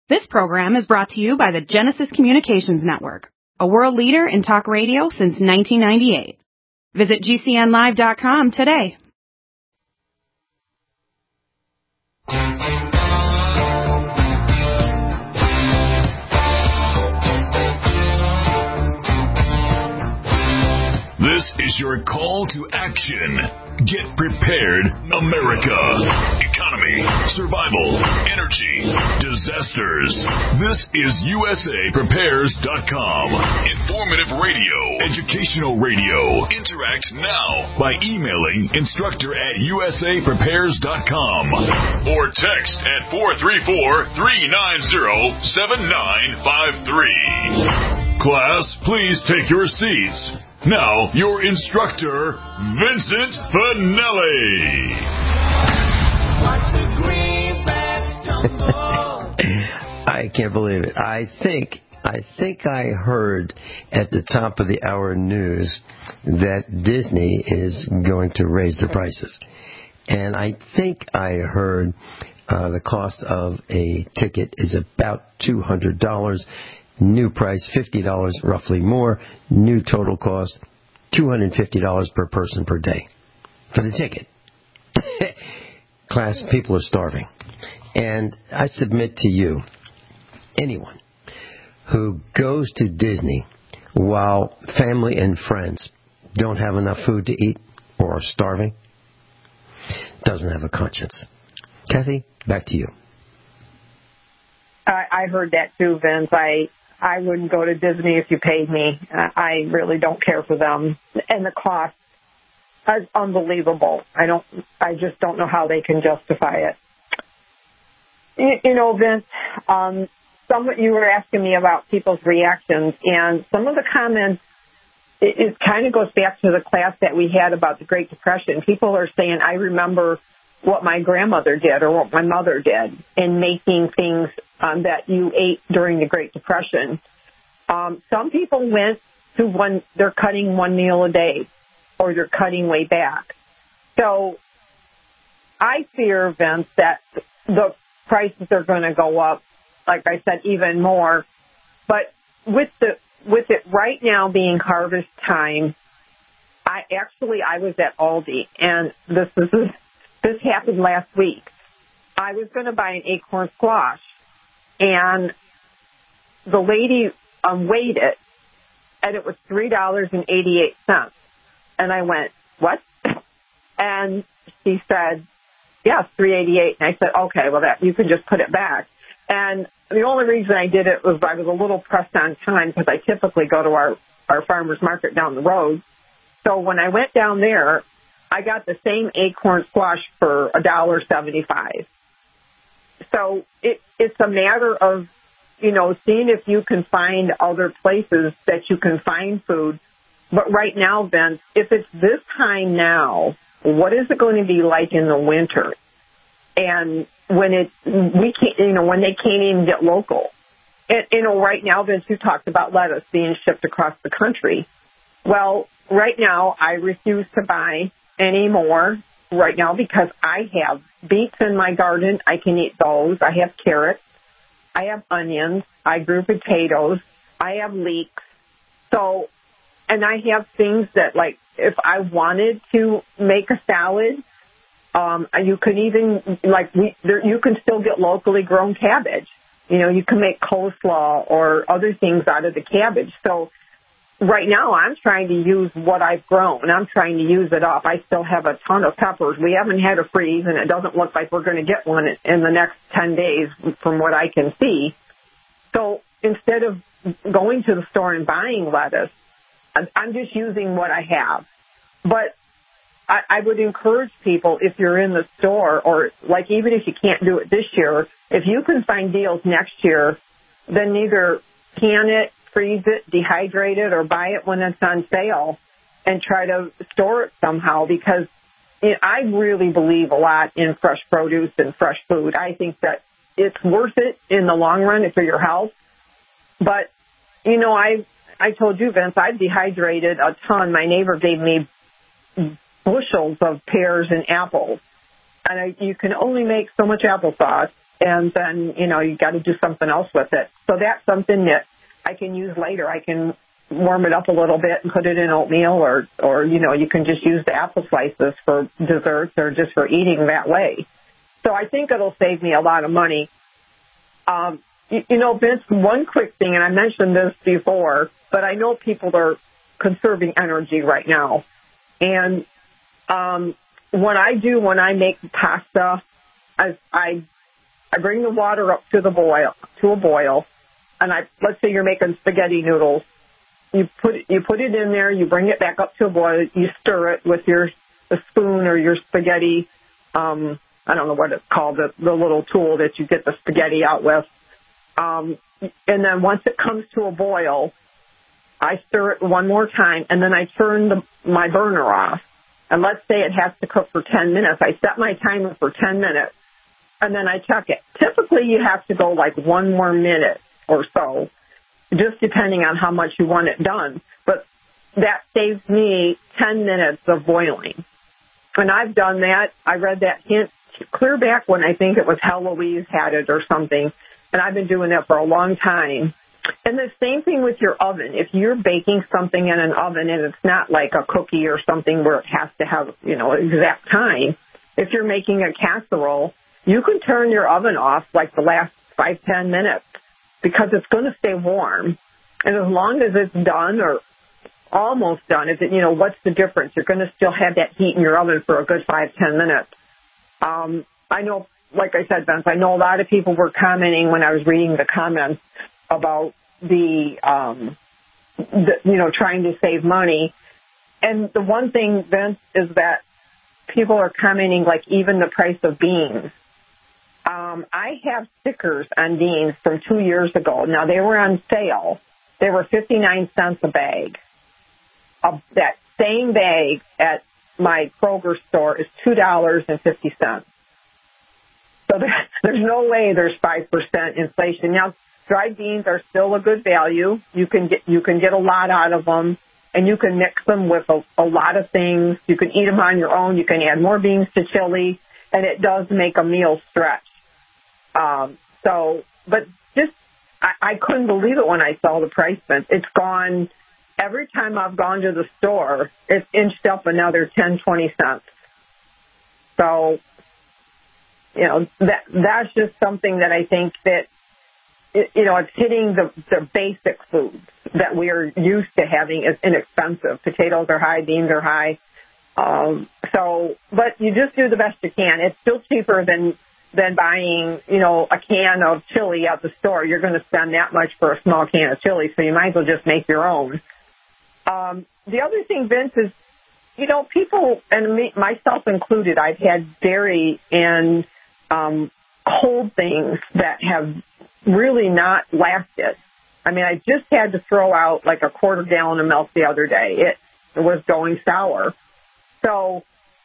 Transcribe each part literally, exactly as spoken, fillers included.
This program is brought to you by the Genesis Communications Network, a world leader in talk radio since nineteen ninety-eight. Visit G C N live dot com today. This is your call to action. Get prepared, America. Economy, survival, energy, disasters. This is U S A Prepares dot com. Informative radio, educational radio. Interact now by emailing instructor at U S A Prepares dot com or text at four three four, three nine zero, seven nine five three. Class, please take your seats. Now, your instructor, Vincent Finelli. I can't believe it. I think, I think I heard at the top of the hour news that Disney is going to raise their prices. And I think I heard uh, the cost of a ticket is about two hundred dollars. New price, fifty dollars, roughly more. New total cost, two hundred fifty dollars per person per day for the ticket. Class, people are starving. And I submit to you, anyone who goes to Disney while family and friends don't have enough food to eat or are starving doesn't have a conscience. Kathy, back to you. I, I heard that too, Vince. I I wouldn't go to Disney if you paid me. Uh, I really don't care for them. And the cost is unbelievable. I don't. I just don't know how they can justify it. You, you know, Vince, um, some you were asking me about people's reactions, and some of the comments, it, it kind of goes back to the class that we had about the Great Depression. People are saying, I remember what my grandmother did or what my mother did in making things um, that you ate during the Great Depression. Um, some people went to one, they're cutting one meal a day or they're cutting way back. So I fear, Vince, that the prices are going to go up, like I said, even more. But with the with it right now being harvest time, I actually, I was at Aldi, and this is This happened last week. I was going to buy an acorn squash, and the lady um, weighed it, and it was three dollars and eighty-eight cents. And I went, what? And she said, yes, three dollars and eighty-eight cents. And I said, okay, well, that you can just put it back. And the only reason I did it was I was a little pressed on time because I typically go to our, our farmer's market down the road. So when I went down there, I got the same acorn squash for one dollar and seventy-five cents. So it, it's a matter of, you know, seeing if you can find other places that you can find food. But right now, Vince, if it's this time now, what is it going to be like in the winter? And when it, we can't, you know, when they can't even get local. And, you know, right now, Vince, you talked about lettuce being shipped across the country. Well, right now, I refuse to buy anymore right now because I have beets in my garden. I can eat those. I have carrots. I have onions. I grew potatoes. I have leeks. So, and I have things that, like, if I wanted to make a salad, um, you can even, like, we, there, you can still get locally grown cabbage. You know, you can make coleslaw or other things out of the cabbage. So, right now, I'm trying to use what I've grown, and I'm trying to use it up. I still have a ton of peppers. We haven't had a freeze, and it doesn't look like we're going to get one in the next ten days from what I can see. So instead of going to the store and buying lettuce, I'm just using what I have. But I, I would encourage people, if you're in the store, or like even if you can't do it this year, if you can find deals next year, then either can it, freeze it, dehydrate it, or buy it when it's on sale and try to store it somehow, because it, I really believe a lot in fresh produce and fresh food. I think that it's worth it in the long run for your health. But, you know, I I told you, Vince, I've dehydrated a ton. My neighbor gave me bushels of pears and apples. And I, you can only make so much applesauce. and then, you know, you got to do something else with it. So that's something that I can use later. I can warm it up a little bit and put it in oatmeal, or, or, you know, you can just use the apple slices for desserts or just for eating that way. So I think it'll save me a lot of money. Um, you, you know, Vince, one quick thing, and I mentioned this before, but I know people are conserving energy right now. And um, what I do when I make pasta, I, I I bring the water up to the boil to a boil, and I let's say you're making spaghetti noodles. You put you put it in there, you bring it back up to a boil, you stir it with your a spoon or your spaghetti. Um, I don't know what it's called, the, the little tool that you get the spaghetti out with. Um, and then once it comes to a boil, I stir it one more time, and then I turn the, my burner off. And let's say it has to cook for ten minutes. I set my timer for ten minutes, and then I check it. Typically, you have to go like one more minute or so, just depending on how much you want it done. But that saves me ten minutes of boiling. And I've done that. I read that hint clear back when I think it was Heloise had it or something. And I've been doing that for a long time. And the same thing with your oven. If you're baking something in an oven and it's not like a cookie or something where it has to have, you know, exact time, if you're making a casserole, you can turn your oven off like the last five, ten minutes because it's going to stay warm. And as long as it's done or almost done, if it, you know, what's the difference? You're going to still have that heat in your oven for a good five, ten minutes. Um, I know, like I said, Vince, I know a lot of people were commenting when I was reading the comments about the, um, the, you know, trying to save money. And the one thing, Vince, is that people are commenting, like, even the price of beans. Um, I have stickers on beans from two years ago. Now, they were on sale. They were fifty-nine cents a bag. Uh, that same bag at my Kroger store is two dollars and fifty cents. So there, there's no way there's five percent inflation. Now, dried beans are still a good value. You can get you can get a lot out of them, and you can mix them with a, a lot of things. You can eat them on your own. You can add more beans to chili, and it does make a meal stretch. Um, so, but just, I, I couldn't believe it when I saw the price. It's gone, every time I've gone to the store, it's inched up another ten, twenty cents. So, you know, that that's just something that I think that, you know, it's hitting the, the basic foods that we are used to having is inexpensive. Potatoes are high, beans are high. Um, so, but you just do the best you can. It's still cheaper than, than buying, you know, a can of chili at the store. You're going to spend that much for a small can of chili, so you might as well just make your own. Um, the other thing, Vince, is, you know, people, and me, myself included, I've had dairy and um, cold things that have really not lasted. I mean, I just had to throw out like a quarter gallon of milk the other day. It, it was going sour. So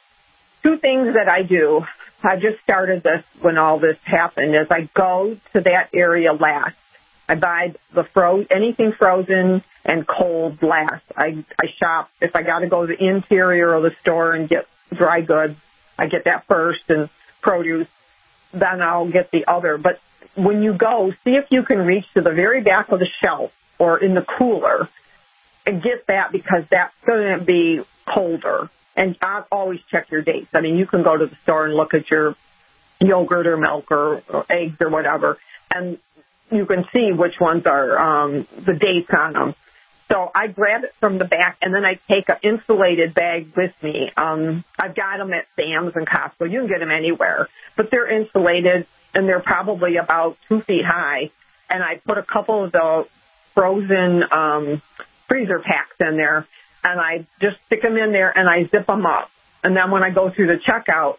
two things that I do, I just started this when all this happened, is I go to that area last. I buy the fro- anything frozen and cold last. I, I shop. If I got to go to the interior of the store and get dry goods, I get that first, and produce, then I'll get the other. But when you go, see if you can reach to the very back of the shelf or in the cooler and get that, because that's going to be colder. And I'll always check your dates. I mean, you can go to the store and look at your yogurt or milk or, or eggs or whatever, and you can see which ones are um, the dates on them. So I grab it from the back, and then I take an insulated bag with me. Um, I've got them at Sam's and Costco. You can get them anywhere, but they're insulated, and they're probably about two feet high. And I put a couple of the frozen um, freezer packs in there, and I just stick them in there, and I zip them up. And then when I go through the checkout,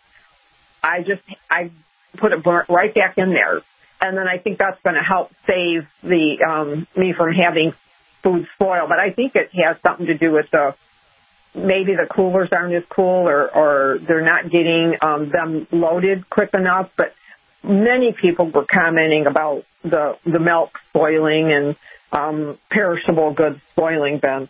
I just I put it right back in there. And then I think that's going to help save the um, me from having food spoil. But I think it has something to do with the maybe the coolers aren't as cool, or, or they're not getting um, them loaded quick enough. But many people were commenting about the the milk spoiling and um, perishable goods spoiling, Vince.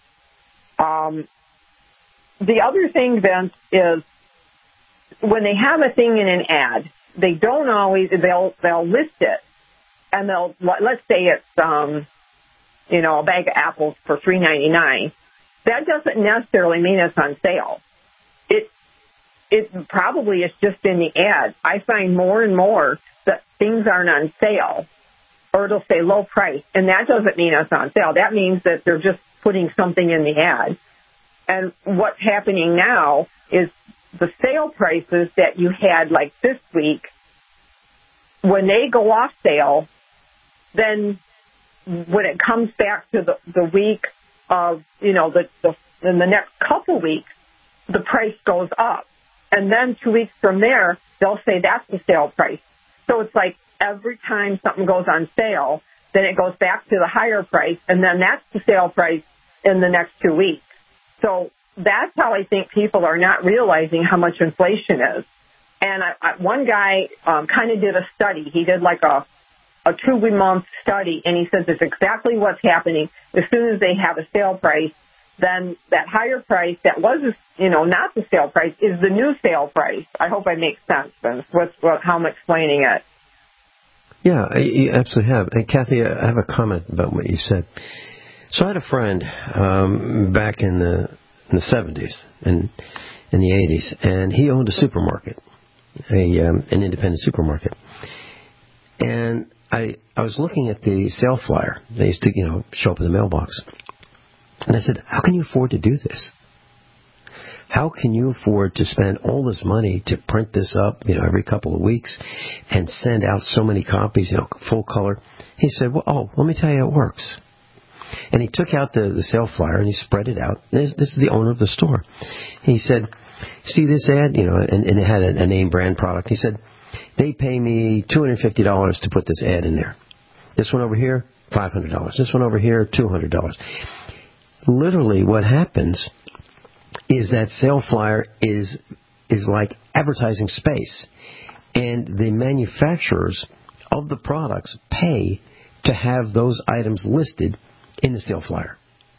Um, the other thing, Vince, is when they have a thing in an ad, they don't always, they'll, they'll list it. And they'll, let's say it's, um, you know, a bag of apples for three ninety-nine. That doesn't necessarily mean it's on sale. It, it probably is just in the ad. I find more and more that things aren't on sale, or it'll say low price, and that doesn't mean it's on sale. That means that they're just putting something in the ad. And what's happening now is the sale prices that you had like this week, when they go off sale, then when it comes back to the, the week of, you know, the, the in the next couple weeks, the price goes up. And then two weeks from there, they'll say that's the sale price. So it's like every time something goes on sale, then it goes back to the higher price, and then that's the sale price in the next two weeks. So that's how I think people are not realizing how much inflation is. And I, I, one guy um, kind of did a study. He did like a, a two-month study, and he says it's exactly what's happening. As soon as they have a sale price, then that higher price that was, you know, not the sale price is the new sale price. I hope I make sense, Vince, with, with how I'm explaining it. Yeah, you absolutely have. And Kathy, I have a comment about what you said. So I had a friend um, back in the in the seventies and in the eighties, and he owned a supermarket, a um, an independent supermarket. And I I was looking at the sale flyer. They used to, you know, show up in the mailbox. And I said, how can you afford to do this? How can you afford to spend all this money to print this up, you know, every couple of weeks and send out so many copies, you know, full color? He said, well, oh, let me tell you how it works. And he took out the, the sale flyer and he spread it out. This, this is the owner of the store. He said, see this ad, you know, and, and it had a, a name brand product. He said, they pay me two hundred fifty dollars to put this ad in there. This one over here, five hundred dollars. This one over here, two hundred dollars. Literally what happens is that sale flyer is is like advertising space. And the manufacturers of the products pay to have those items listed in the sale flyer.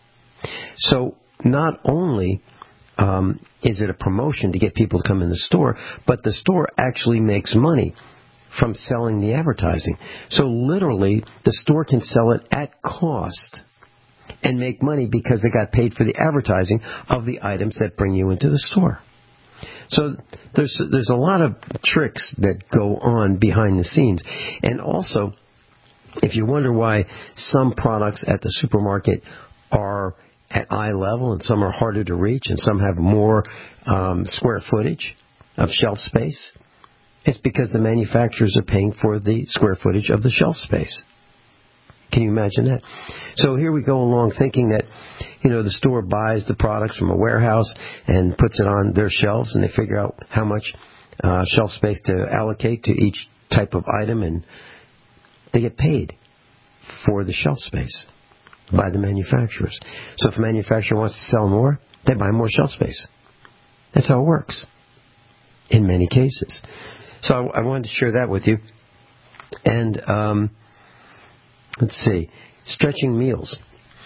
So not only um, is it a promotion to get people to come in the store, but the store actually makes money from selling the advertising. So literally, the store can sell it at cost and make money because they got paid for the advertising of the items that bring you into the store. So there's there's a lot of tricks that go on behind the scenes. And also, if you wonder why some products at the supermarket are at eye level and some are harder to reach and some have more um, square footage of shelf space, it's because the manufacturers are paying for the square footage of the shelf space. Can you imagine that? So here we go along thinking that, you know, the store buys the products from a warehouse and puts it on their shelves, and they figure out how much uh, shelf space to allocate to each type of item, and they get paid for the shelf space by the manufacturers. So if a manufacturer wants to sell more, they buy more shelf space. That's how it works in many cases. So I, I wanted to share that with you. And um, let's see, stretching meals.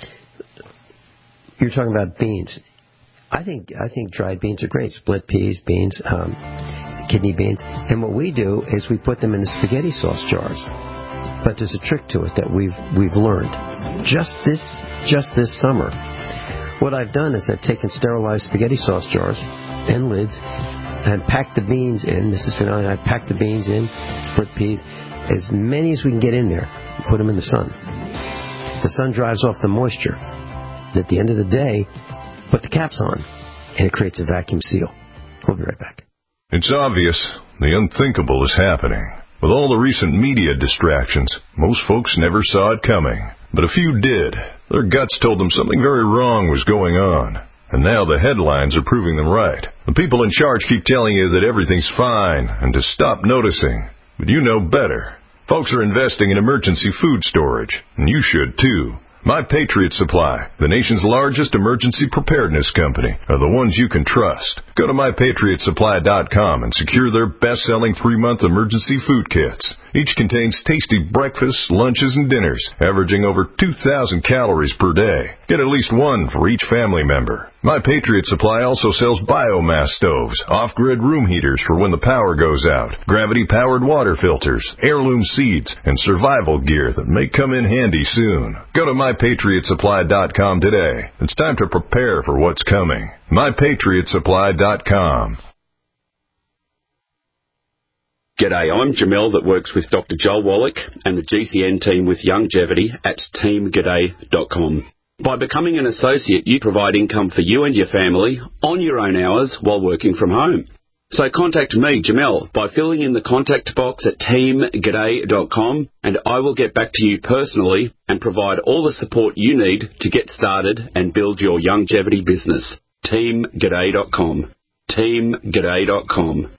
You're talking about beans. I think I think dried beans are great. Split peas, beans, um, kidney beans. And what we do is we put them in the spaghetti sauce jars. But there's a trick to it that we've we've learned just this just this summer. What I've done is I've taken sterilized spaghetti sauce jars and lids and packed the beans in. This is finale. I packed the beans in, split peas, as many as we can get in there. Put them in the sun. The sun drives off the moisture. And at the end of the day, put the caps on, and it creates a vacuum seal. We'll be right back. It's obvious the unthinkable is happening. With all the recent media distractions, most folks never saw it coming. But a few did. Their guts told them something very wrong was going on. And now the headlines are proving them right. The people in charge keep telling you that everything's fine and to stop noticing. But you know better. Folks are investing in emergency food storage, and you should too. My Patriot Supply, the nation's largest emergency preparedness company, are the ones you can trust. Go to my patriot supply dot com and secure their best-selling three-month emergency food kits. Each contains tasty breakfasts, lunches, and dinners, averaging over two thousand calories per day. Get at least one for each family member. My Patriot Supply also sells biomass stoves, off-grid room heaters for when the power goes out, gravity-powered water filters, heirloom seeds, and survival gear that may come in handy soon. Go to my patriot supply dot com today. It's time to prepare for what's coming. my patriot supply dot com. G'day, I'm Jamel that works with Doctor Joel Wallach and the G C N team with Longevity at team g'day dot com. By becoming an associate, you provide income for you and your family on your own hours while working from home. So contact me, Jamel, by filling in the contact box at team g'day dot com, and I will get back to you personally and provide all the support you need to get started and build your longevity business. team g'day dot com. team g'day dot com.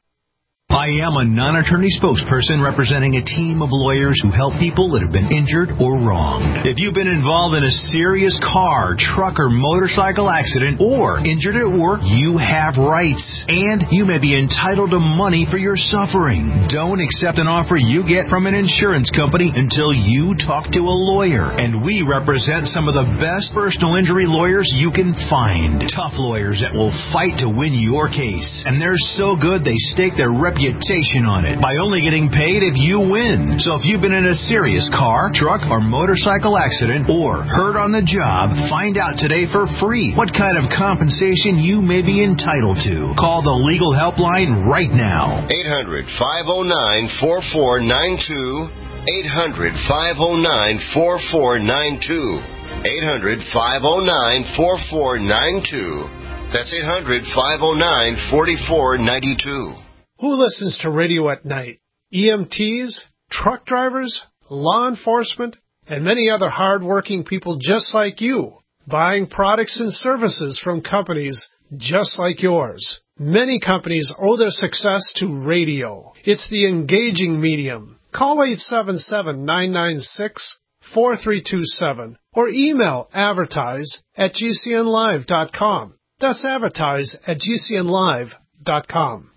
I am a non-attorney spokesperson representing a team of lawyers who help people that have been injured or wronged. If you've been involved in a serious car, truck, or motorcycle accident or injured at work, you have rights, and you may be entitled to money for your suffering. Don't accept an offer you get from an insurance company until you talk to a lawyer, and we represent some of the best personal injury lawyers you can find. Tough lawyers that will fight to win your case, and they're so good they stake their reputation reputation on it by only getting paid if you win. So if you've been in a serious car, truck, or motorcycle accident or hurt on the job, find out today for free what kind of compensation you may be entitled to. Call the legal helpline right now. eight hundred, five oh nine, four four nine two. eight hundred, five oh nine, four four nine two. eight hundred, five oh nine, four four nine two. That's eight hundred, five oh nine, four four nine two. Who listens to radio at night? E M Ts, truck drivers, law enforcement, and many other hard-working people just like you, buying products and services from companies just like yours. Many companies owe their success to radio. It's the engaging medium. Call eight seven seven, nine nine six, four three two seven or email advertise at g c n live dot com. That's advertise at g c n live dot com.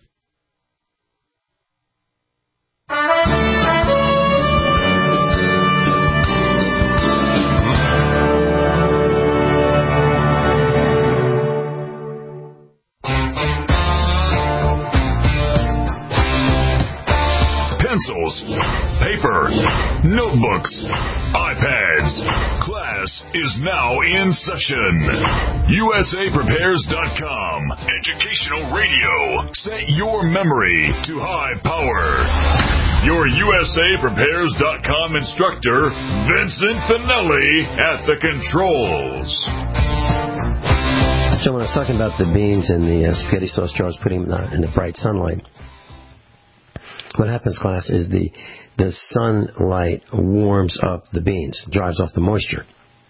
Pencils, paper, notebooks, iPads. Class is now in session. U S A Prepares dot com. Educational radio. Set your memory to high power. Your U S A Prepares dot com instructor, Vincent Finelli, at the controls. So when I was talking about the beans and the uh, spaghetti sauce jars, putting them in the bright sunlight, what happens, class, is the the sunlight warms up the beans, drives off the moisture,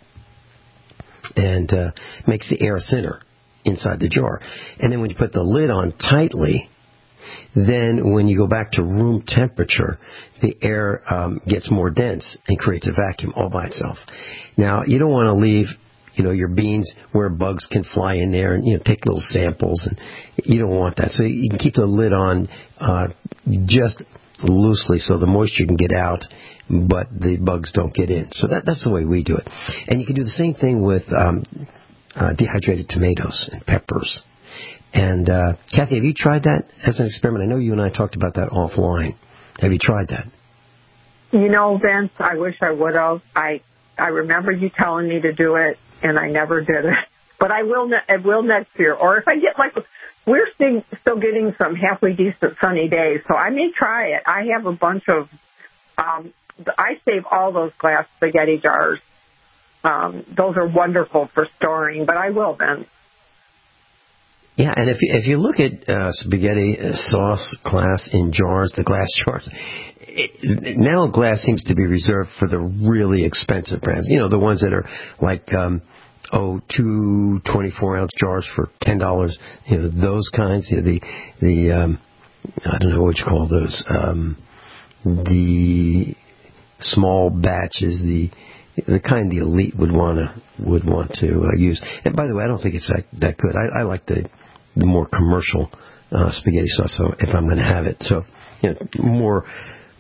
and uh, makes the air thinner inside the jar. And then when you put the lid on tightly, then when you go back to room temperature, the air um, gets more dense and creates a vacuum all by itself. Now, you don't want to leave, you know, your beans where bugs can fly in there and, you know, take little samples, and you don't want that. So you can keep the lid on uh, just loosely so the moisture can get out, but the bugs don't get in. So that, that's the way we do it. And you can do the same thing with um, uh, dehydrated tomatoes and peppers. And, uh, Kathy, have you tried that as an experiment? I know you and I talked about that offline. Have you tried that? You know, Vince, I wish I would have. I I remember you telling me to do it, and I never did it. But I will ne- I will next year. Or if I get, like, we're still, still getting some halfway decent sunny days, so I may try it. I have a bunch of, um, I save all those glass spaghetti jars. Um, those are wonderful for storing, but I will, Vince. Yeah, and if you, if you look at uh, spaghetti sauce glass in jars, the glass jars, it, now glass seems to be reserved for the really expensive brands. You know, the ones that are like, um, oh, two twenty-four ounce jars for ten dollars. You know, those kinds. You know, the the um, I don't know what you call those. Um, the small batches, the the kind the elite would want to would want to uh, use. And by the way, I don't think it's that that good. I, I like the the more commercial uh, spaghetti sauce. So if I'm going to have it, so you know, more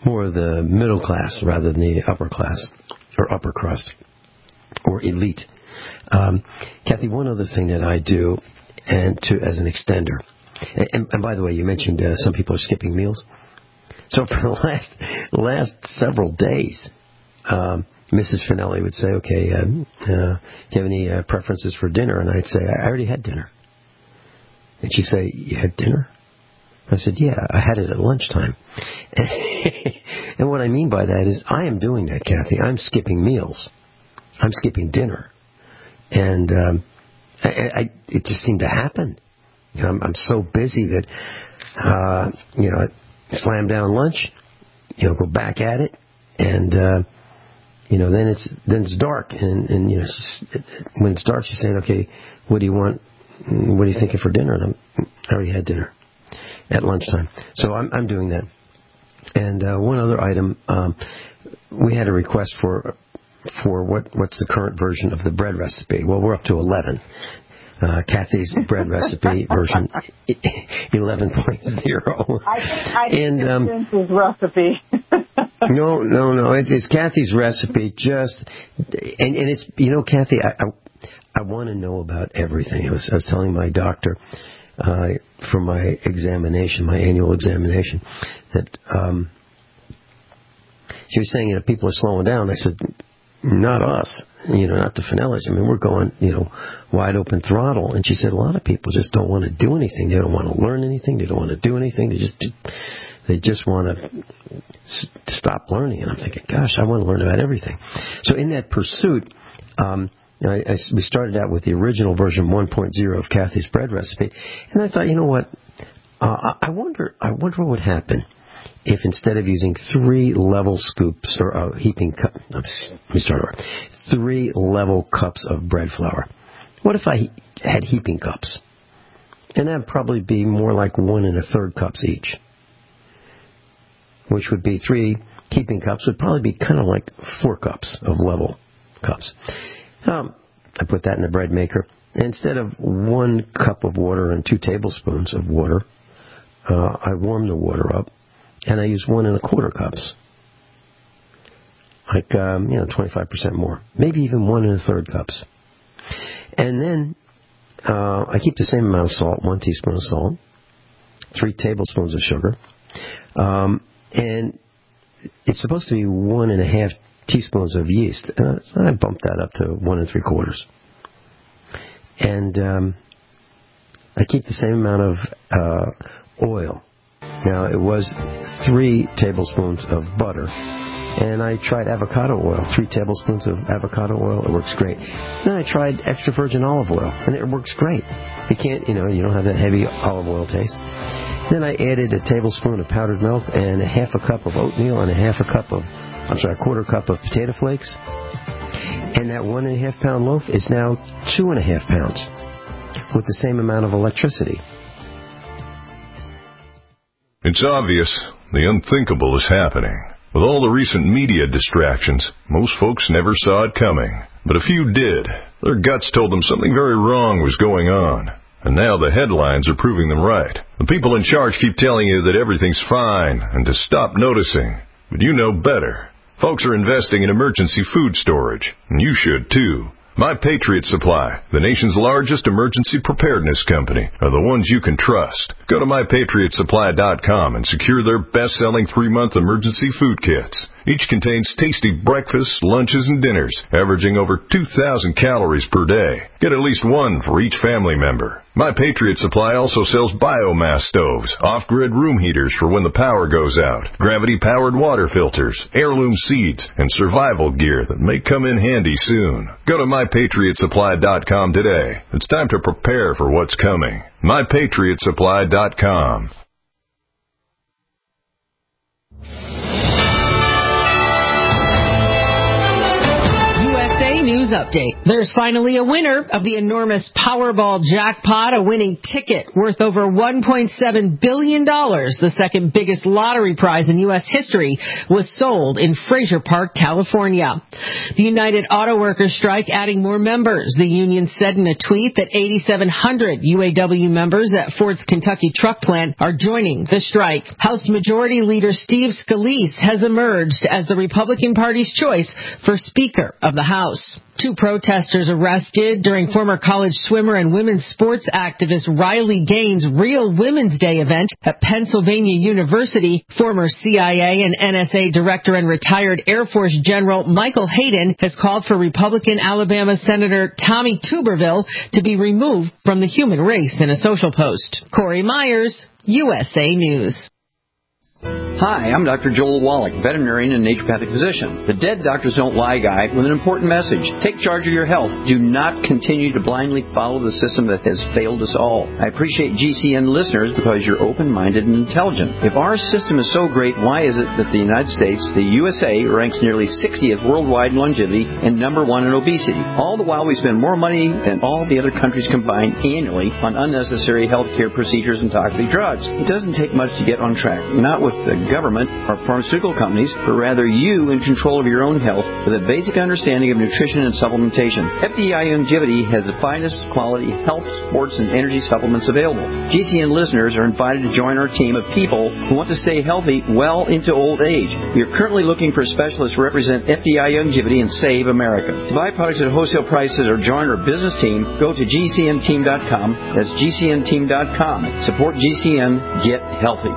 more of the middle class rather than the upper class or upper crust or elite. Um, Kathy, one other thing that I do, and to as an extender, and, and by the way, you mentioned uh, some people are skipping meals. So for the last last several days, um, Missus Finelli would say, "Okay, um, uh, do you have any uh, preferences for dinner?" And I'd say, "I already had dinner." And she'd say, "You had dinner?" I said, "Yeah, I had it at lunchtime." And what I mean by that is I am doing that, Kathy. I'm skipping meals. I'm skipping dinner. And um, I, I, it just seemed to happen. You know, I'm, I'm so busy that, uh, you know, I slam down lunch, you know, go back at it, and, uh, you know, then it's then it's dark. And, and you know, she's, it, when it's dark, she's saying, "Okay, what do you want? What are you thinking for dinner?" And I'm, I already had dinner at lunchtime. So I'm, I'm doing that. And uh, one other item, um, we had a request for for what what's the current version of the bread recipe. Well, we're up to eleven. Uh, Kathy's bread recipe version eleven point oh. I think, I think and, it's um, Vince's recipe. no, no, no. It's, it's Kathy's recipe. Just and, and it's you know, Kathy, I I, I want to know about everything. I was I was telling my doctor uh, for my examination, my annual examination, that um, she was saying, you know, people are slowing down. I said, not us, you know, not the Finellis. I mean, we're going, you know, wide open throttle. And she said, a lot of people just don't want to do anything. They don't want to learn anything. They don't want to do anything. They just, they just want to s- stop learning. And I'm thinking, gosh, I want to learn about everything. So in that pursuit, um, I, I, we started out with the original version one point oh of Kathy's bread recipe. And I thought, you know what? Uh, I wonder, I wonder what would happen if instead of using three level scoops or uh, heaping cup, let me start over, three level cups of bread flour, what if I had heaping cups? And that'd probably be more like one and a third cups each, which would be three heaping cups would probably be kind of like four cups of level cups. Um, I put that in the bread maker. And instead of one cup of water and two tablespoons of water, uh, I warm the water up. And I use one and a quarter cups, like um, you know, twenty-five percent more, maybe even one and a third cups. And then uh, I keep the same amount of salt, one teaspoon of salt, three tablespoons of sugar, um, and it's supposed to be one and a half teaspoons of yeast. And I bumped that up to one and three quarters. And um, I keep the same amount of uh, oil. Now, it was three tablespoons of butter, and I tried avocado oil, three tablespoons of avocado oil. It works great. Then I tried extra virgin olive oil, and it works great. You can't, you know, you don't have that heavy olive oil taste. Then I added a tablespoon of powdered milk and a half a cup of oatmeal and a half a cup of, I'm sorry, a quarter cup of potato flakes. And that one and a half pound loaf is now two and a half pounds with the same amount of electricity. It's obvious the unthinkable is happening. With all the recent media distractions, most folks never saw it coming. But a few did. Their guts told them something very wrong was going on. And now the headlines are proving them right. The people in charge keep telling you that everything's fine and to stop noticing. But you know better. Folks are investing in emergency food storage, and you should too. My Patriot Supply, the nation's largest emergency preparedness company, are the ones you can trust. Go to my patriot supply dot com and secure their best-selling three-month emergency food kits. Each contains tasty breakfasts, lunches, and dinners, averaging over two thousand calories per day. Get at least one for each family member. My Patriot Supply also sells biomass stoves, off-grid room heaters for when the power goes out, gravity-powered water filters, heirloom seeds, and survival gear that may come in handy soon. Go to my patriot supply dot com today. It's time to prepare for what's coming. my patriot supply dot com. News update. There's finally a winner of the enormous Powerball jackpot, a winning ticket worth over one point seven billion dollars. The second biggest lottery prize in U S history was sold in Fraser Park, California. The United Auto Workers strike adding more members. The union said in a tweet that eighty-seven hundred U A W members at Ford's Kentucky truck plant are joining the strike. House Majority Leader Steve Scalise has emerged as the Republican Party's choice for Speaker of the House. Two protesters arrested during former college swimmer and women's sports activist Riley Gaines' Real Women's Day event at Pennsylvania University. Former C I A and N S A Director and retired Air Force General Michael Hayden has called for Republican Alabama Senator Tommy Tuberville to be removed from the human race in a social post. Corey Myers, U S A News. Hi, I'm Doctor Joel Wallach, veterinarian and naturopathic physician. The Dead Doctors Don't Lie guy with an important message. Take charge of your health. Do not continue to blindly follow the system that has failed us all. I appreciate G C N listeners because you're open-minded and intelligent. If our system is so great, why is it that the United States, the U S A, ranks nearly sixtieth worldwide in longevity and number one in obesity? All the while we spend more money than all the other countries combined annually on unnecessary health care procedures and toxic drugs. It doesn't take much to get on track. Not with the government or pharmaceutical companies, but rather you in control of your own health with a basic understanding of nutrition and supplementation. F D I Longevity has the finest quality health, sports, and energy supplements available. G C N listeners are invited to join our team of people who want to stay healthy well into old age. We are currently looking for specialists to represent F D I Longevity and Save America. To buy products at wholesale prices or join our business team, go to G C N team dot com. That's G C N team dot com. Support G C N. Get healthy.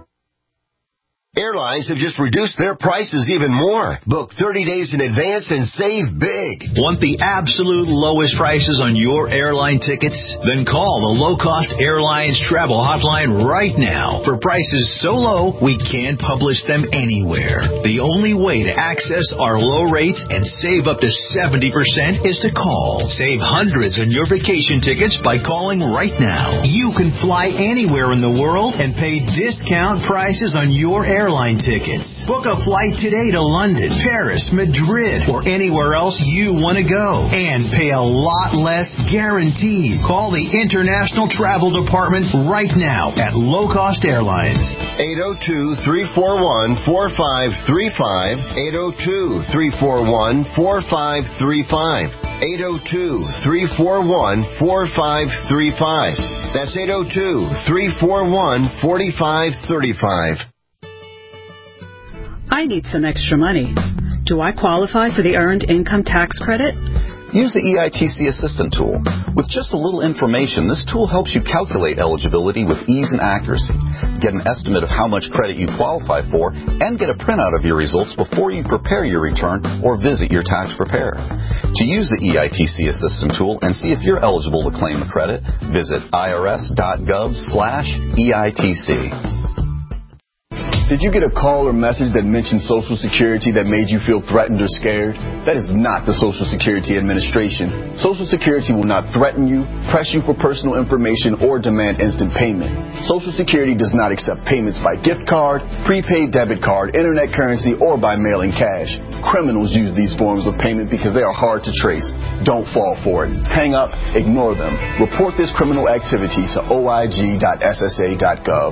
Airlines have just reduced their prices even more. Book thirty days in advance and save big. Want the absolute lowest prices on your airline tickets? Then call the Low Cost Airlines Travel Hotline right now. For prices so low, we can't publish them anywhere. The only way to access our low rates and save up to seventy percent is to call. Save hundreds on your vacation tickets by calling right now. You can fly anywhere in the world and pay discount prices on your airline airline tickets. Book a flight today to London, Paris, Madrid, or anywhere else you want to go. And pay a lot less guaranteed. Call the International Travel Department right now at Low Cost Airlines. eight oh two, three four one, four five three five. eight oh two, three four one, four five three five. eight oh two, three four one, four five three five. That's eight oh two, three four one, four five three five. I need some extra money. Do I qualify for the Earned Income Tax Credit? Use the E I T C Assistant tool. With just a little information, this tool helps you calculate eligibility with ease and accuracy. Get an estimate of how much credit you qualify for and get a printout of your results before you prepare your return or visit your tax preparer. To use the E I T C Assistant tool and see if you're eligible to claim the credit, visit irs.gov slash EITC. Did you get a call or message that mentioned Social Security that made you feel threatened or scared? That is not the Social Security Administration. Social Security will not threaten you, press you for personal information, or demand instant payment. Social Security does not accept payments by gift card, prepaid debit card, internet currency, or by mailing cash. Criminals use these forms of payment because they are hard to trace. Don't fall for it. Hang up, ignore them. Report this criminal activity to O I G dot S S A dot gov.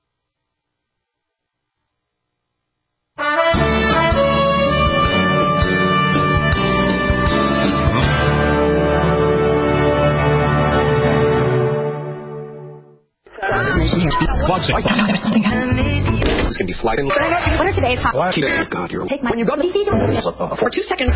This can be sliding. What are today's hot? Oh God, you're Take my, when you go to the for two seconds.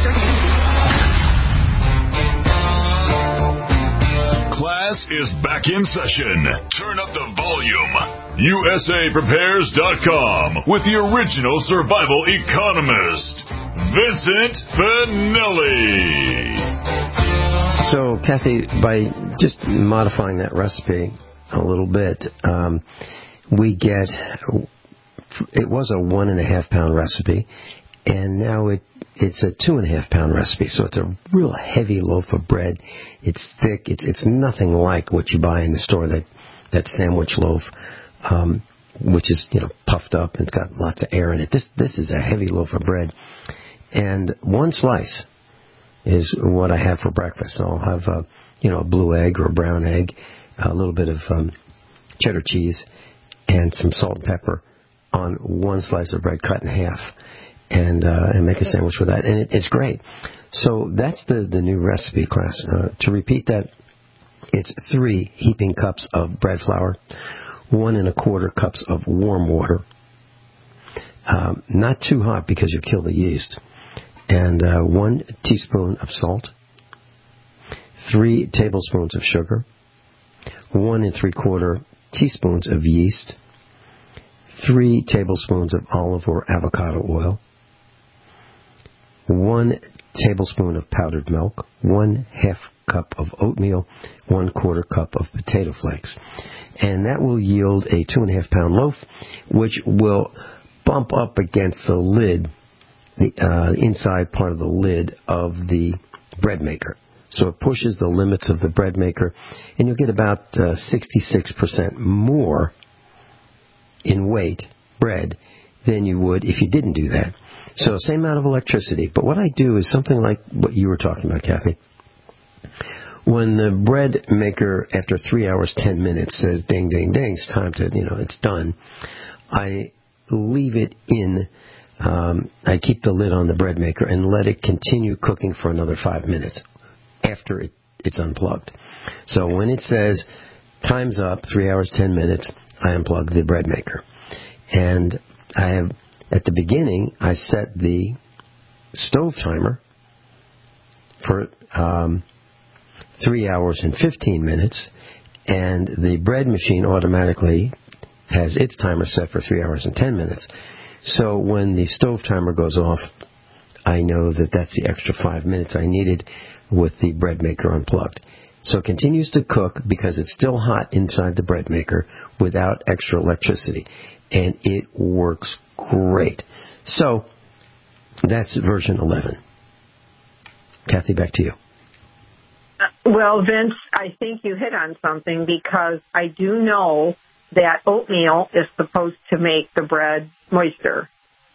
Class is back in session. Turn up the volume. U S A Prepares dot com with the original survival economist, Vincent Finelli. So, Kathy, by just modifying that recipe a little bit, um, we get, it was a one and a half pound recipe, and now it it's a two and a half pound recipe. So it's a real heavy loaf of bread. It's thick. It's it's nothing like what you buy in the store, that that sandwich loaf, um, which is, you know, puffed up and got lots of air in it. This this is a heavy loaf of bread, and one slice is what I have for breakfast. So I'll have a, you know, a blue egg or a brown egg, a little bit of um, cheddar cheese, and some salt and pepper on one slice of bread cut in half. and uh, and make a sandwich with that, and it, it's great. So that's the, the new recipe class. Uh, to repeat that, it's three heaping cups of bread flour, one and a quarter cups of warm water, um, not too hot because you kill the yeast, and uh, one teaspoon of salt, three tablespoons of sugar, one and three quarter teaspoons of yeast, three tablespoons of olive or avocado oil, one tablespoon of powdered milk, one half cup of oatmeal, one quarter cup of potato flakes. And that will yield a two and a half pound loaf, which will bump up against the lid, the uh, inside part of the lid of the bread maker. So it pushes the limits of the bread maker, and you'll get about uh, sixty-six percent more in weight bread than you would if you didn't do that. So same amount of electricity. But what I do is something like what you were talking about, Kathy. When the bread maker, after three hours, ten minutes, says ding, ding, ding, it's time to, you know, it's done, I leave it in, um, I keep the lid on the bread maker and let it continue cooking for another five minutes after it, it's unplugged. So when it says time's up, three hours, ten minutes, I unplug the bread maker. And I have, at the beginning, I set the stove timer for um, three hours and fifteen minutes, and the bread machine automatically has its timer set for three hours and ten minutes. So when the stove timer goes off, I know that that's the extra five minutes I needed with the bread maker unplugged. So it continues to cook because it's still hot inside the bread maker without extra electricity. And it works great. So that's version eleven. Kathy, back to you. Well, Vince, I think you hit on something because I do know that oatmeal is supposed to make the bread moister.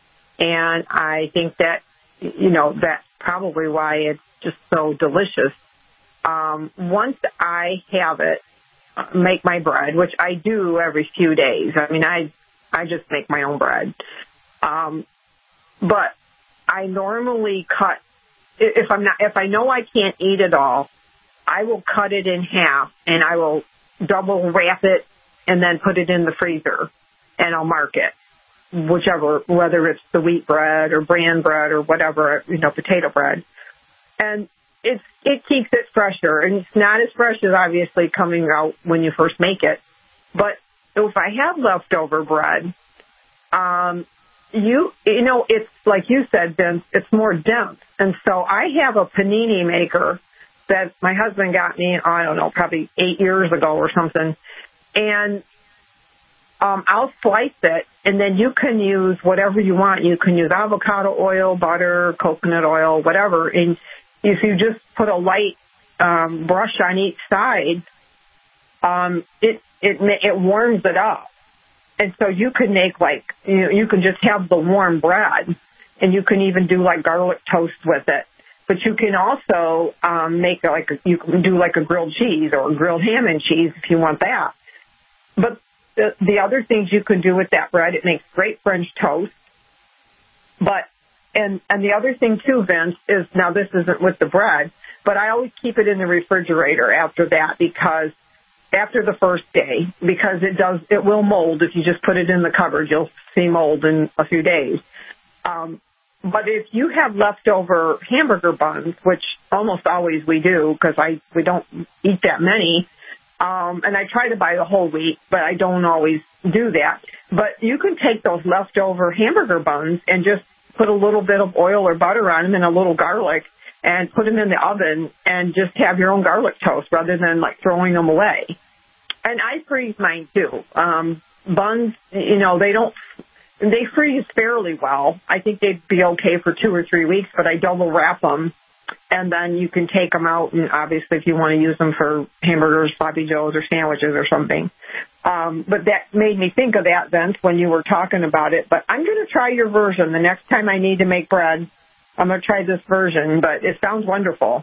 And I think that, you know, that's probably why it's just so delicious. Um, once I have it, make my bread, which I do every few days. I mean, I I just make my own bread. Um, but I normally cut, if I'm not, if I know I can't eat it all, I will cut it in half and I will double wrap it and then put it in the freezer and I'll mark it, whichever, whether it's the wheat bread or bran bread or whatever, you know, potato bread. And it's, it keeps it fresher, and it's not as fresh as obviously coming out when you first make it. But if I have leftover bread, um, you, you know, it's like you said, Vince, it's more dense. And so I have a panini maker that my husband got me, I don't know, probably eight years ago or something. And um, I'll slice it, and then you can use whatever you want. You can use avocado oil, butter, coconut oil, whatever. And if you just put a light um, brush on each side, um, it it it warms it up. And so you can make like, you know, you can just have the warm bread, and you can even do like garlic toast with it. But you can also um, make like, a, you can do like a grilled cheese or a grilled ham and cheese if you want that. But the, the other things you can do with that bread, it makes great French toast. But, and, and the other thing too, Vince, is now this isn't with the bread, but I always keep it in the refrigerator after that because after the first day, because it does, it will mold. If you just put it in the cupboard, you'll see mold in a few days. Um, but if you have leftover hamburger buns, which almost always we do, because I we don't eat that many, um, and I try to buy the whole wheat, but I don't always do that. But you can take those leftover hamburger buns and just put a little bit of oil or butter on them and a little garlic, and put them in the oven and just have your own garlic toast rather than like throwing them away. And I freeze mine too. Um, buns, you know, they don't, they freeze fairly well. I think they'd be okay for two or three weeks, but I double wrap them, and then you can take them out. And obviously, if you want to use them for hamburgers, sloppy joes, or sandwiches or something. Um, but that made me think of that, Vince, when you were talking about it. But I'm going to try your version the next time I need to make bread. I'm going to try this version, but it sounds wonderful.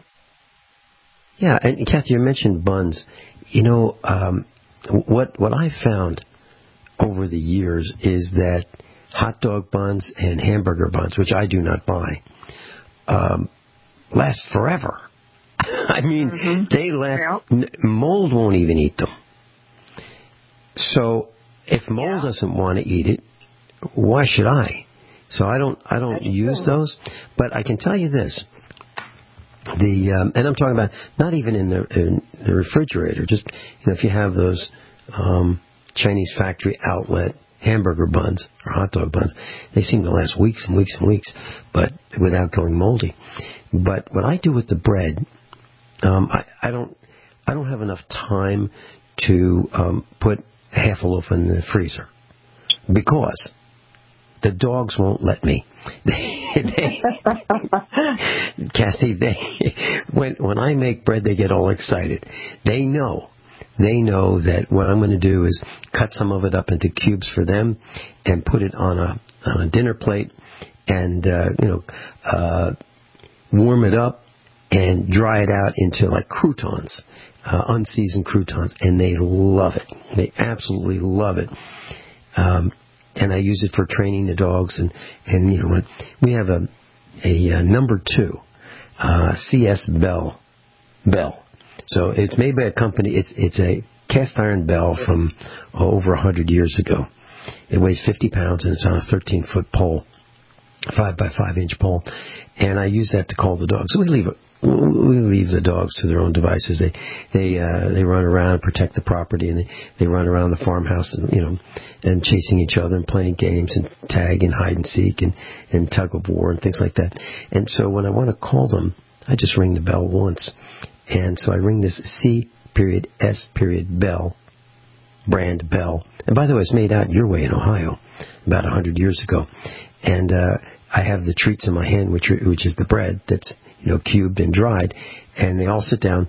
Yeah, and Kathy, you mentioned buns. You know, um, what what I found over the years is that hot dog buns and hamburger buns, which I do not buy, um, last forever. I mean, mm-hmm. they last. Yeah. N- mold won't even eat them. So if mold yeah. doesn't want to eat it, why should I? So I don't. I don't That's use true. those. But I can tell you this: the um, and I'm talking about not even in the, in the refrigerator. Just you know, if you have those um, Chinese factory outlet hamburger buns or hot dog buns, they seem to last weeks and weeks and weeks, but without going moldy. But what I do with the bread. Um, I, I don't. I don't have enough time to um, put half a loaf in the freezer because the dogs won't let me. They, they, Kathy, they when when I make bread, they get all excited. They know. They know that what I'm going to do is cut some of it up into cubes for them and put it on a on a dinner plate and uh, you know uh, warm it up. And dry it out into like croutons, uh, unseasoned croutons, and they love it. They absolutely love it. Um, and I use it for training the dogs. And, and you know, we have a a, a number two, uh, C S Bell bell. So it's made by a company. It's it's a cast iron bell from oh, over a hundred years ago. It weighs fifty pounds and it's on a thirteen foot pole, five by five inch pole. And I use that to call the dogs. So we leave it. We leave the dogs to their own devices. They they uh, they run around and protect the property, and they, they run around the farmhouse, and you know, and chasing each other and playing games and tag and hide and seek and, and tug of war and things like that. And so when I want to call them, I just ring the bell once, and so I ring this C period S period bell brand bell. And by the way, it's made out your way in Ohio about a hundred years ago, and uh, I have the treats in my hand, which are, which is the bread that's you know, cubed and dried, and they all sit down,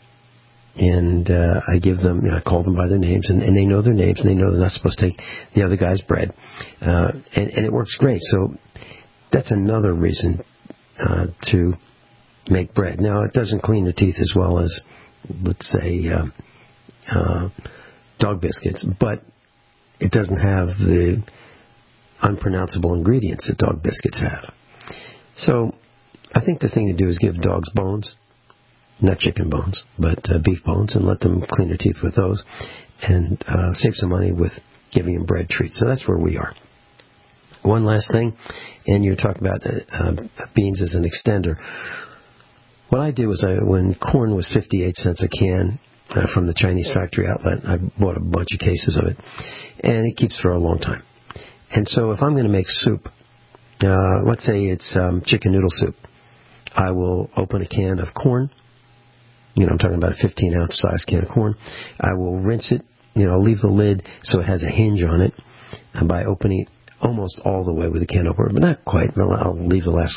and uh, I give them, you know, I call them by their names, and, and they know their names, and they know they're not supposed to take the other guy's bread, uh, and, and it works great. So that's another reason uh, to make bread. Now, it doesn't clean the teeth as well as, let's say, uh, uh, dog biscuits, but it doesn't have the unpronounceable ingredients that dog biscuits have. So I think the thing to do is give dogs bones, not chicken bones, but uh, beef bones, and let them clean their teeth with those, and uh, save some money with giving them bread treats. So that's where we are. One last thing, and you talk about uh, uh, beans as an extender. What I do is, I, when corn was fifty-eight cents a can uh, from the Chinese factory outlet, I bought a bunch of cases of it, and it keeps for a long time. And so if I'm going to make soup, uh, let's say it's um, chicken noodle soup, I will open a can of corn. You know, I'm talking about a fifteen ounce size can of corn. I will rinse it. You know, leave the lid so it has a hinge on it. And by opening it almost all the way with the can opener, but not quite. I'll leave the last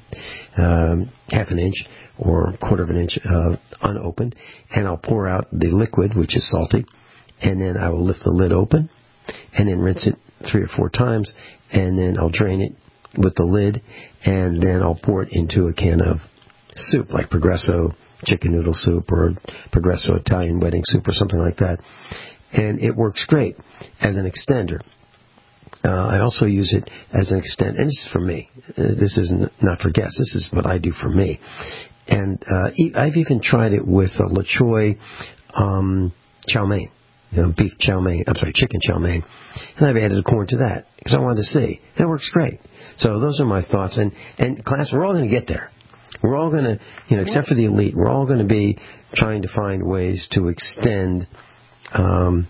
um, half an inch or quarter of an inch uh, unopened. And I'll pour out the liquid, which is salty. And then I will lift the lid open and then rinse it three or four times. And then I'll drain it with the lid, and then I'll pour it into a can of soup, like Progresso chicken noodle soup or Progresso Italian wedding soup or something like that. And it works great as an extender. Uh, I also use it as an extender, and this is for me. Uh, this is not for guests. This is what I do for me. And uh, I've even tried it with a La Choy um, chow mein. You know, beef chow mein, I'm sorry, chicken chow mein. And I've added a corn to that because I wanted to see. And it works great. So those are my thoughts. And, and class, we're all going to get there. We're all going to, you know, except for the elite, we're all going to be trying to find ways to extend um,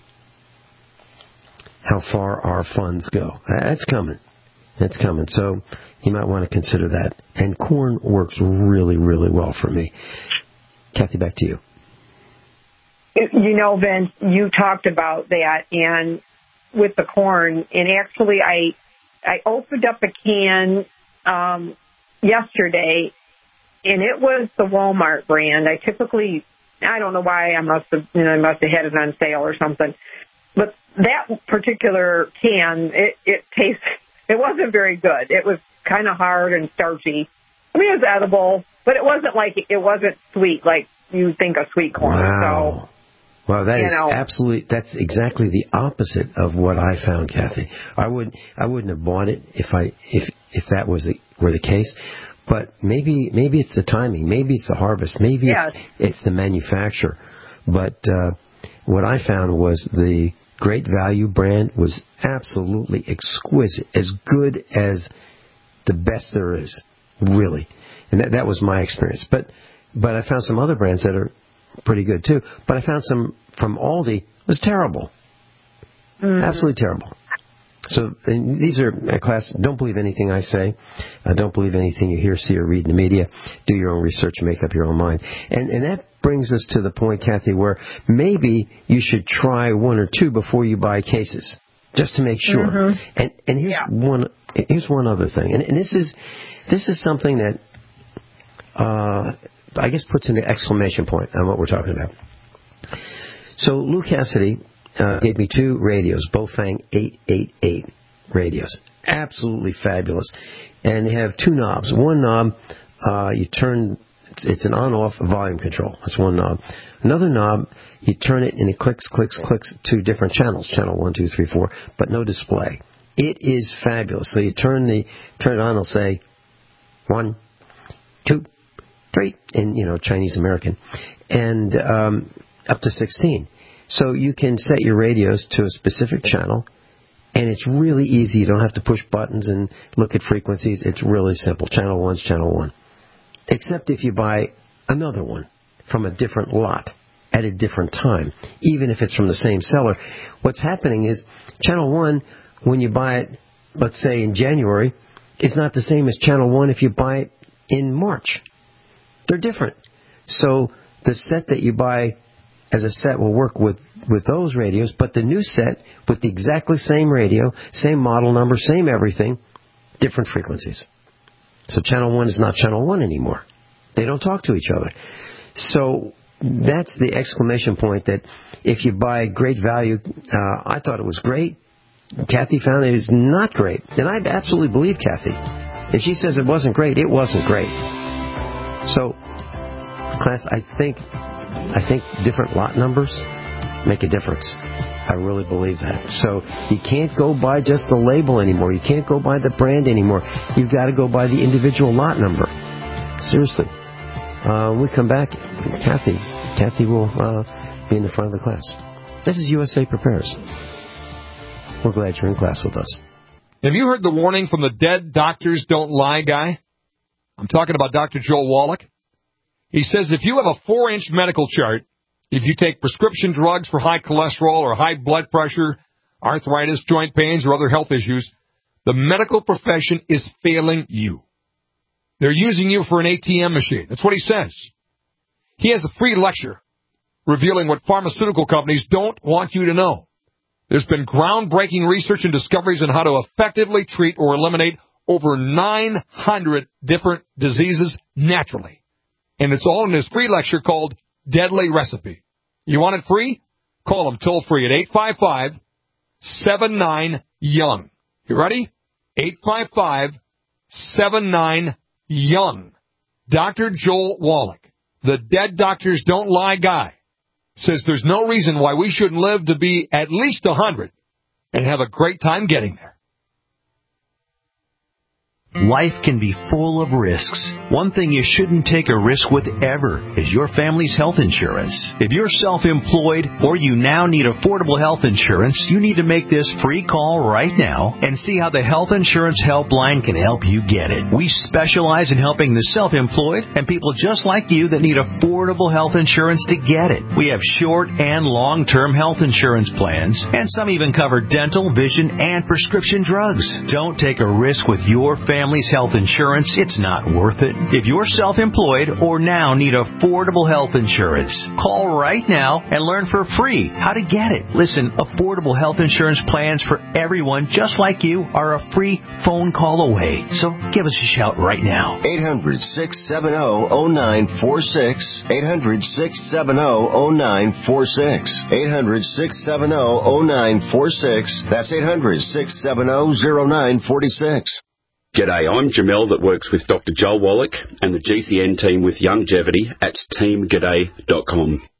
how far our funds go. That's coming. That's coming. So you might want to consider that. And corn works really, really well for me. Kathy, back to you. You know, Vince, you talked about that, and with the corn, and actually I I opened up a can um, yesterday, and it was the Walmart brand. I typically, I don't know why, I must have, you know, I must have had it on sale or something. But that particular can, it, it tastes, it wasn't very good. It was kind of hard and starchy. I mean, it was edible, but it wasn't like, it wasn't sweet like you think of sweet corn. Wow. So. Well, that you is know. absolutely, that's exactly the opposite of what I found, Kathy. I would, I wouldn't have bought it if I, if, if that was the, were the case. But maybe, maybe it's the timing. Maybe it's the harvest. Maybe Yes. it's, it's the manufacturer. But, uh, what I found was the Great Value brand was absolutely exquisite, as good as the best there is, really. And that, that was my experience. But, but I found some other brands that are pretty good too. But I found some from Aldi was terrible, mm-hmm. absolutely terrible. So and these are uh, class. Don't believe anything I say. Uh, don't believe anything you hear, see, or read in the media. Do your own research, make up your own mind. And and that brings us to the point, Kathy, where maybe you should try one or two before you buy cases, just to make sure. Mm-hmm. And and here's yeah. one here's one other thing. And, and this is this is something that uh, I guess puts an exclamation point on what we're talking about. So Lou Cassidy Uh, gave me two radios, Bofang eight eighty-eight radios. Absolutely fabulous. And they have two knobs. One knob, uh, you turn, it's, it's an on-off volume control. That's one knob. Another knob, you turn it and it clicks, clicks, clicks to different channels, channel one, two, three, four, but no display. It is fabulous. So you turn the, turn it on, it'll say one, two, three, in, you know, Chinese American, and um, up to sixteen. So you can set your radios to a specific channel, and it's really easy. You don't have to push buttons and look at frequencies. It's really simple. Channel one's channel one. Except if you buy another one from a different lot at a different time, even if it's from the same seller. What's happening is channel one, when you buy it, let's say in January, is not the same as channel one if you buy it in March. They're different. So the set that you buy as a set will work with, with those radios, but the new set with the exactly same radio, same model number, same everything, different frequencies. So channel one is not channel one anymore. They don't talk to each other. So that's the exclamation point that if you buy Great Value, uh, I thought it was great. Kathy found it was not great. And I absolutely believe Kathy. If she says it wasn't great, it wasn't great. So, class, I think... I think different lot numbers make a difference. I really believe that. So you can't go by just the label anymore. You can't go by the brand anymore. You've got to go by the individual lot number. Seriously. Uh, when we come back, Kathy, Kathy will uh, be in the front of the class. This is U S A Prepares. We're glad you're in class with us. Have you heard the warning from the Dead Doctors Don't Lie guy? I'm talking about Doctor Joel Wallach. He says if you have a four-inch medical chart, if you take prescription drugs for high cholesterol or high blood pressure, arthritis, joint pains, or other health issues, the medical profession is failing you. They're using you for an A T M machine. That's what he says. He has a free lecture revealing what pharmaceutical companies don't want you to know. There's been groundbreaking research and discoveries on how to effectively treat or eliminate over nine hundred different diseases naturally. And it's all in this free lecture called Deadly Recipe. You want it free? Call them toll free at eight five five, seven nine, young. You ready? eight five five, seven nine, young. Doctor Joel Wallach, the Dead Doctors Don't Lie guy, says there's no reason why we shouldn't live to be at least one hundred and have a great time getting there. Life can be full of risks. One thing you shouldn't take a risk with ever is your family's health insurance. If you're self-employed or you now need affordable health insurance, you need to make this free call right now and see how the Health Insurance Helpline can help you get it. We specialize in helping the self-employed and people just like you that need affordable health insurance to get it. We have short and long-term health insurance plans, and some even cover dental, vision, and prescription drugs. Don't take a risk with your family. Family's health insurance, it's not worth it. If you're self-employed or now need affordable health insurance, call right now and learn for free how to get it. Listen, affordable health insurance plans for everyone just like you are a free phone call away. So give us a shout right now. eight hundred, six seven zero, zero nine four six. eight hundred, six seven zero, zero nine four six. eight hundred, six seven zero, zero nine four six. That's eight hundred, six seven zero, zero nine four six. G'day, I'm Jamel that works with Doctor Joel Wallach and the G C N team with Longevity at team g'day dot com.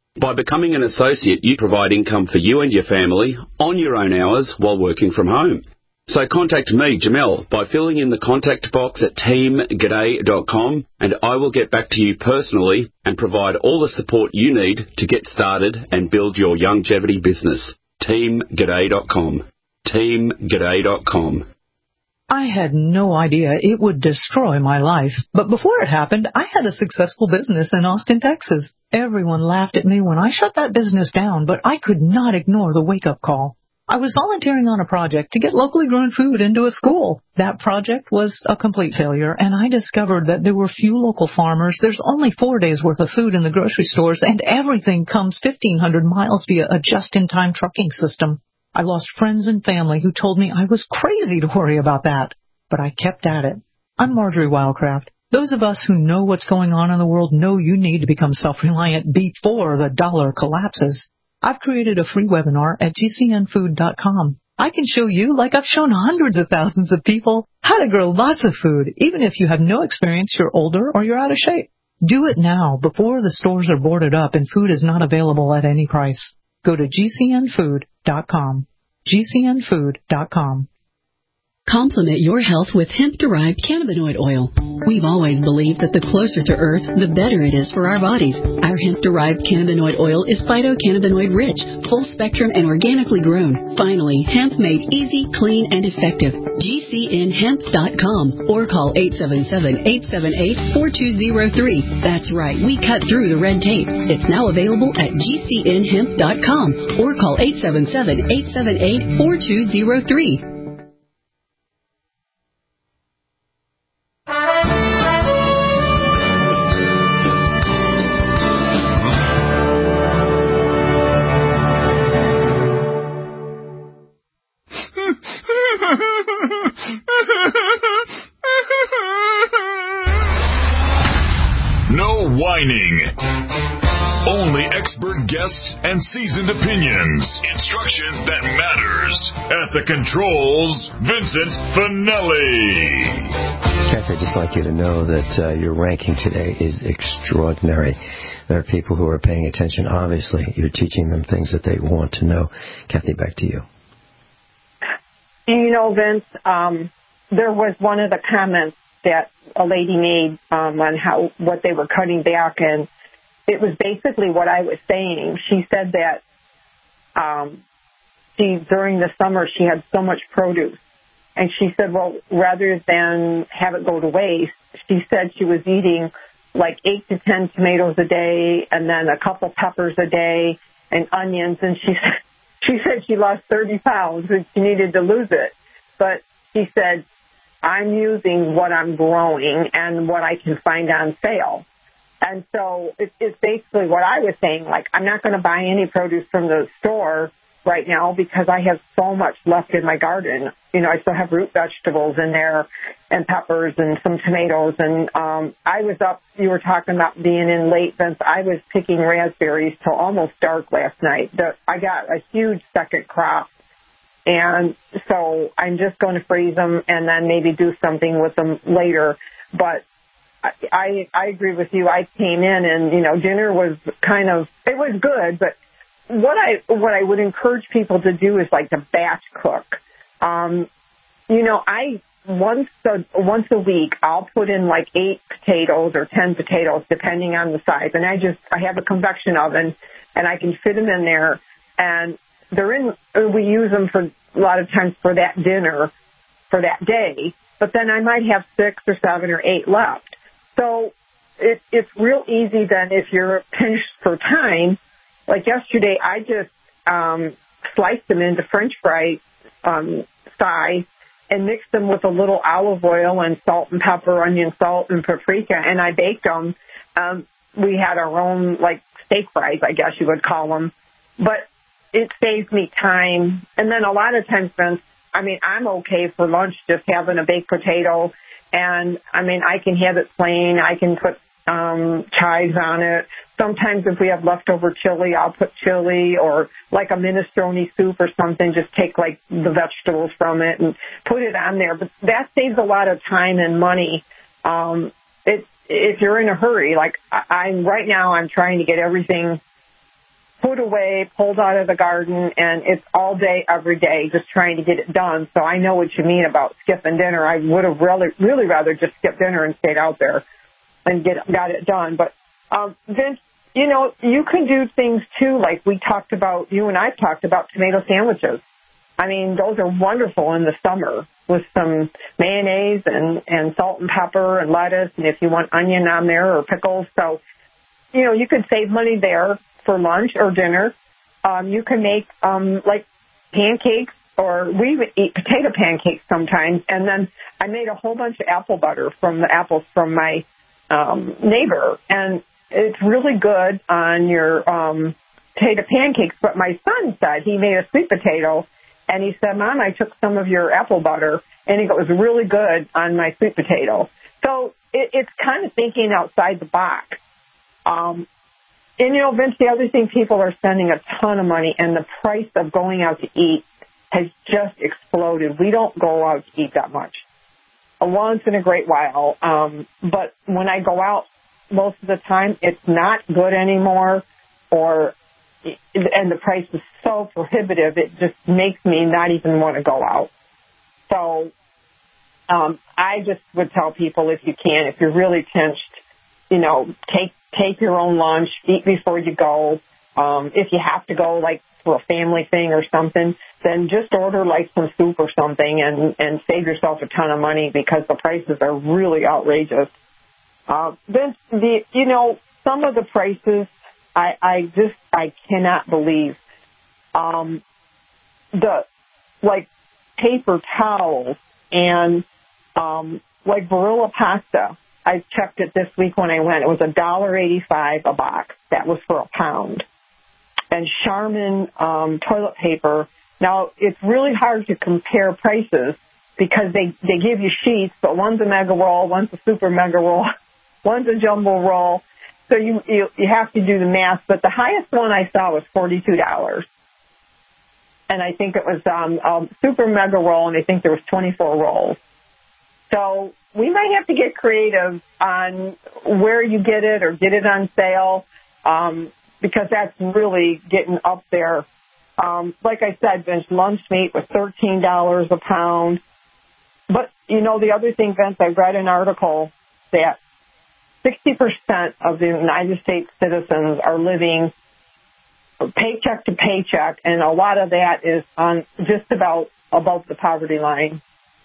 By becoming an associate, you provide income for you and your family on your own hours while working from home. So contact me, Jamel, by filling in the contact box at team g'day dot com, and I will get back to you personally and provide all the support you need to get started and build your longevity business. team g'day dot com. team g'day dot com. I had no idea it would destroy my life, but before it happened, I had a successful business in Austin, Texas. Everyone laughed at me when I shut that business down, but I could not ignore the wake-up call. I was volunteering on a project to get locally grown food into a school. That project was a complete failure, and I discovered that there were few local farmers. There's only four days' worth of food in the grocery stores, and everything comes fifteen hundred miles via a just-in-time trucking system. I lost friends and family who told me I was crazy to worry about that, but I kept at it. I'm Marjorie Wildcraft. Those of us who know what's going on in the world know you need to become self-reliant before the dollar collapses. I've created a free webinar at g c n food dot com. I can show you, like I've shown hundreds of thousands of people, how to grow lots of food, even if you have no experience, you're older, or you're out of shape. Do it now before the stores are boarded up and food is not available at any price. Go to g c n food dot com. g c n food dot com. Complement your health with hemp-derived cannabinoid oil. We've always believed that the closer to Earth, the better it is for our bodies. Our hemp-derived cannabinoid oil is phytocannabinoid-rich, full-spectrum, and organically grown. Finally, hemp made easy, clean, and effective. g c n hemp dot com or call eight seven seven, eight seven eight, four two zero three. That's right, we cut through the red tape. It's now available at g c n hemp dot com or call eight seven seven, eight seven eight, four two zero three. No whining. Only expert guests and seasoned opinions. Instruction that matters. At the controls, Vincent Finelli. Kathy, I'd just like you to know that uh, your ranking today is extraordinary. There are people who are paying attention. Obviously, you're teaching them things that they want to know. Kathy, back to you. You know, Vince, um, there was one of the comments that a lady made um, on how what they were cutting back, and it was basically what I was saying. She said that um, she during the summer she had so much produce, and she said, well, rather than have it go to waste, she said she was eating like eight to ten tomatoes a day, and then a couple peppers a day, and onions, and she said. She said she lost thirty pounds and she needed to lose it. But she said, I'm using what I'm growing and what I can find on sale. And so it, it's basically what I was saying. Like, I'm not going to buy any produce from the store right now because I have so much left in my garden. You know, I still have root vegetables in there and peppers and some tomatoes. And um, I was up, you were talking about being in late, Vince. I was picking raspberries till almost dark last night. The, I got a huge second crop. And so I'm just going to freeze them and then maybe do something with them later. But I, I, I agree with you. I came in and, you know, dinner was kind of, it was good, but what I what I would encourage people to do is like to batch cook. Um, you know, I once a, once a week I'll put in like eight potatoes or ten potatoes depending on the size, and I just I have a convection oven and I can fit them in there, and they're in. We use them for a lot of times for that dinner for that day, but then I might have six or seven or eight left. So it, it's real easy then if you're pinched for time. Like yesterday, I just um, sliced them into French fry um, size and mixed them with a little olive oil and salt and pepper, onion salt and paprika, and I baked them. Um, we had our own, like, steak fries, I guess you would call them. But it saves me time. And then a lot of times, Vince, I mean, I'm okay for lunch just having a baked potato. And, I mean, I can have it plain. I can put um, chives on it. Sometimes if we have leftover chili, I'll put chili or like a minestrone soup or something, just take like the vegetables from it and put it on there. But that saves a lot of time and money. Um, it, if you're in a hurry, like I, I'm right now, I'm trying to get everything put away, pulled out of the garden, and it's all day, every day, just trying to get it done. So I know what you mean about skipping dinner. I would have really, really rather just skipped dinner and stayed out there and get got it done. But um, Vince, you know, you can do things too, like we talked about. You and I talked about tomato sandwiches. I mean, those are wonderful in the summer with some mayonnaise and, and salt and pepper and lettuce, and if you want onion on there or pickles. So, you know, you could save money there for lunch or dinner. Um, you can make, um, like, pancakes, or we would eat potato pancakes sometimes. And then I made a whole bunch of apple butter from the apples from my um, neighbor. And it's really good on your um, potato pancakes. But my son said he made a sweet potato, and he said, Mom, I took some of your apple butter, and it was really good on my sweet potato. So it, it's kind of thinking outside the box. Um, and, you know, Vince, the other thing, people are spending a ton of money, and the price of going out to eat has just exploded. We don't go out to eat that much. Once in a great while. Um, but when I go out, most of the time, it's not good anymore, or and the price is so prohibitive, it just makes me not even want to go out. So um, I just would tell people, if you can, if you're really pinched, you know, take take your own lunch, eat before you go. Um, if you have to go, like, for a family thing or something, then just order, like, some soup or something and, and save yourself a ton of money, because the prices are really outrageous. Uh, Vince, the, you know, some of the prices, I, I just, I cannot believe. Um, the, like, paper towels and, um, like, Barilla pasta. I checked it this week when I went. It was one dollar eighty-five a box. That was for a pound. And Charmin um, toilet paper. Now, it's really hard to compare prices because they, they give you sheets, but one's a mega roll, one's a super mega roll, one's a jumbo roll. So you, you you have to do the math. But the highest one I saw was forty-two dollars. And I think it was um, a super mega roll, and I think there was twenty-four rolls. So we might have to get creative on where you get it or get it on sale, um, because that's really getting up there. Um, like I said, Vince, lunch meat was thirteen dollars a pound. But, you know, the other thing, Vince, I read an article that sixty percent of the United States citizens are living paycheck to paycheck, and a lot of that is on just about above the poverty line.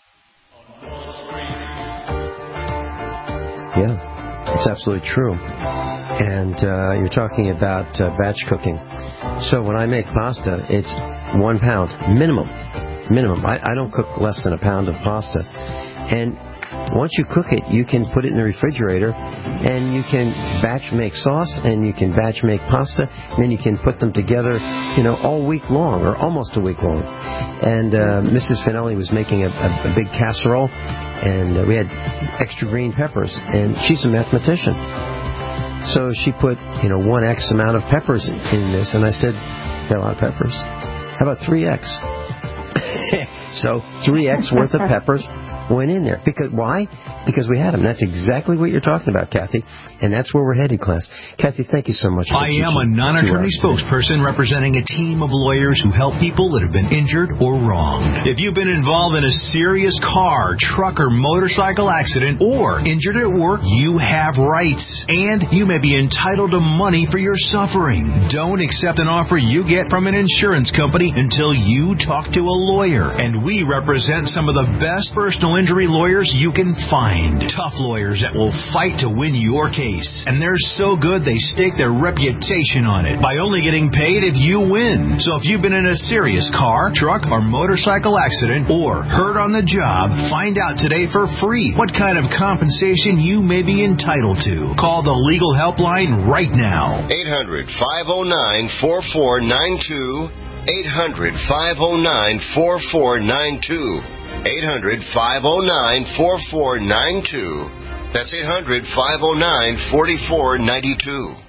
Yeah, it's absolutely true. And uh, you're talking about uh, batch cooking. So when I make pasta, it's one pound minimum. Minimum. I, I don't cook less than a pound of pasta. And once you cook it, you can put it in the refrigerator, and you can batch make sauce, and you can batch make pasta, and then you can put them together, you know, all week long, or almost a week long. And uh, Missus Finelli was making a, a, a big casserole, and uh, we had extra green peppers, and she's a mathematician. So she put, you know, one X amount of peppers in this, and I said, got a lot of peppers. How about three X? So three X worth of peppers went in there. Because why? Because we had them. That's exactly what you're talking about, Kathy. And that's where we're headed, class. Kathy, thank you so much for I am a non-attorney spokesperson representing a team of lawyers who help people that have been injured or wronged. If you've been involved in a serious car, truck, or motorcycle accident, or injured at work, you have rights. And you may be entitled to money for your suffering. Don't accept an offer you get from an insurance company until you talk to a lawyer. And we represent some of the best personal injury lawyers you can find. Tough lawyers that will fight to win your case. And they're so good they stake their reputation on it by only getting paid if you win. So if you've been in a serious car, truck, or motorcycle accident, or hurt on the job, find out today for free what kind of compensation you may be entitled to. Call the legal helpline right now. eight hundred, five oh nine, four four nine two. eight hundred, five oh nine, four four nine two. eight hundred, five oh nine, four four nine two. That's eight hundred, five oh nine, four four nine two.